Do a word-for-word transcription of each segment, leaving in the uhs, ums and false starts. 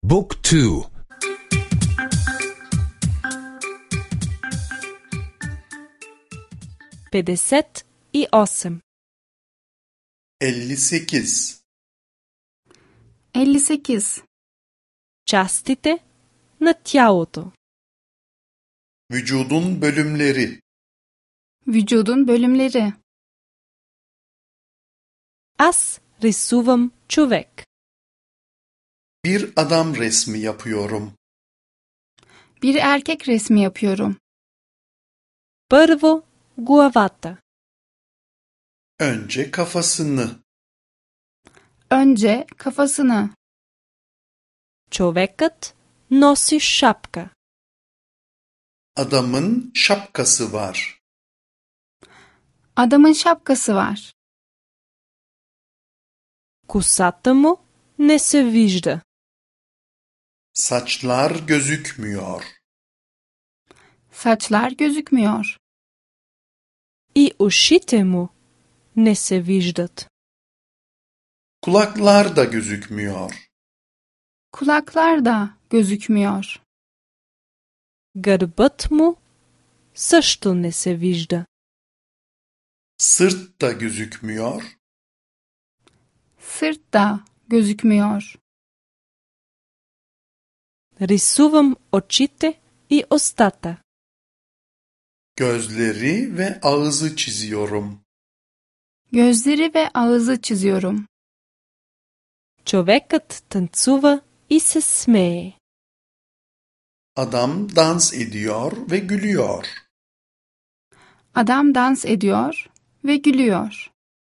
Book two. петдесет и осем. elli sekiz. elli sekiz. Частите на тялото. Vücudun bölümleri. Vücudun bölümleri. Аз рисувам човек. Bir adam resmi yapıyorum. Bir erkek resmi yapıyorum. Първо главата. Önce kafasını. Önce kafasını. Човекът носи шапка. Adamın şapkası var. Adamın şapkası var. Косата му не се вижда. Saçlar gözükmüyor. Saçlar gözükmüyor. И ушите му не се виждат. Kulaklar da gözükmüyor. Kulaklar da gözükmüyor. Гърбът му също не се вижда. Sırt da gözükmüyor. Sırt da gözükmüyor. Рисувам очите и устата. Gözleri ve ağzı çiziyorum. Gözleri ve ağzı çiziyorum. Човекът танцува и се смее. Adam dans ediyor ve gülüyor. Adam dans ediyor ve gülüyor.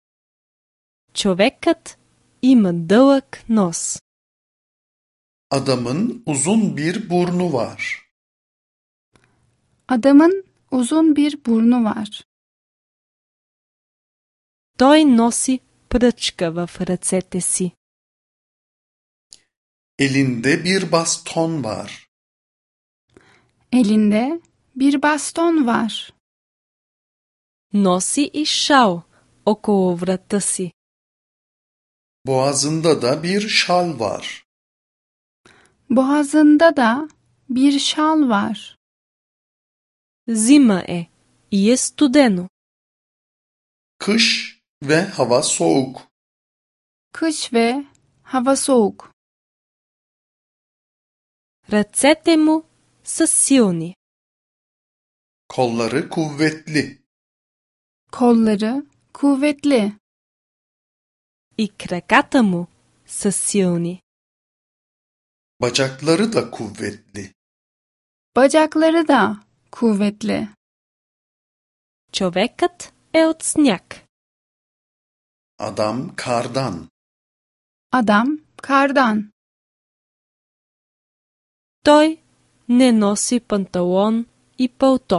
Човекът има дълъг нос. Adamın uzun bir burnu var. Adamın uzun bir burnu var. Той носи пръчка в ръцете си. Elinde bir baston var. Elinde bir baston var. Носи и шал около врата си. Boğazında da bir şal var. Boğazında da bir şal var. Зима е и е студено. Kış ve hava soğuk. Kış ve hava soğuk. Ръцете му са силни. Kolları kuvvetli. Kolları kuvvetli. И краката му са силни. Bacakları da kuvvetli. Bacakları da kuvvetli. Човекът е от сняг. Adam kardan. Adam kardan. Той не носи панталон и палто.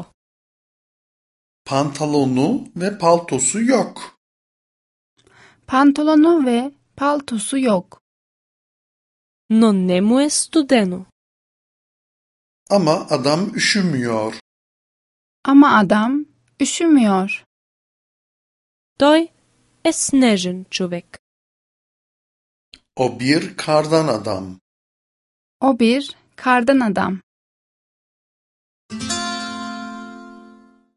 Pantolonu ve paltosu yok. Pantolonu ve paltosu yok. Но не му е студено. Ama adam üşümüyor. Ama adam üşümüyor. Той е снежен човек. O bir kardan adam. O bir kardan adam.